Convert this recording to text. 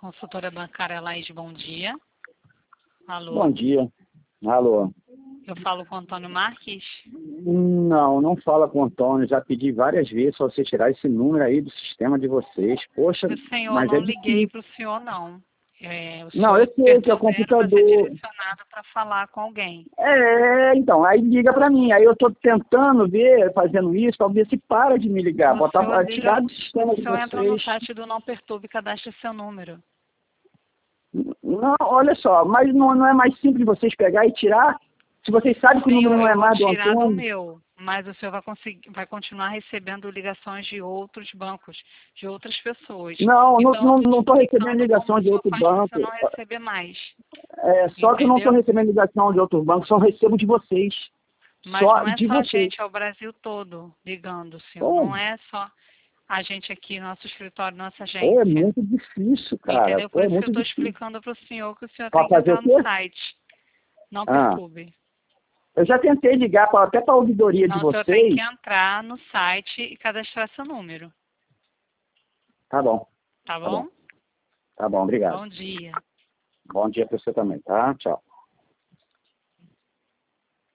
Consultora bancária Laís, bom dia. Alô? Bom dia. Alô? Eu falo com o Antônio Marques? Não fala com o Antônio. Já pedi várias vezes para você tirar esse número aí do sistema de vocês. Poxa, O senhor, mas não é liguei difícil. para o senhor, não. O Não, senhor eu sei que é o apertou zero para ser computador. direcionado para falar com alguém. Então, aí liga para mim. Aí eu estou tentando ver, fazendo isso, para ver se para de me ligar. O Botar, senhor, liga, tirar do sistema o de senhor entra no vocês. site do Não Perturbe e cadastra seu número. Não, olha só, mas não é mais simples vocês pegar e tirar? Se vocês sabem que o número Senhor, não é eu vou mais do tirar do Antônio. meu, mas o senhor vai continuar recebendo ligações de outros bancos, de outras pessoas. Não Então, eu estou estou te recebendo explicando como ligação o de senhor outro faz para você banco. não receber mais. Só que eu não estou Entendeu? recebendo ligação de outros bancos, só recebo de vocês. Mas Só não é de só a vocês. gente, é o Brasil todo ligando, senhor. Pô, Não é só a gente aqui, nosso escritório, nossa é agência. muito difícil, cara. Entendeu? Pô, Por é isso que eu muito estou difícil. explicando para o senhor que o senhor Para tem que fazer entrar o no quê? site. Não Ah, perturbe. eu já tentei ligar até para a ouvidoria de Não, o senhor tem que vocês. entrar no site e cadastrar seu número. Tá bom, Tá tá bom. bom? Tá bom, obrigado. Bom dia. Bom dia para você também, tá? Tchau.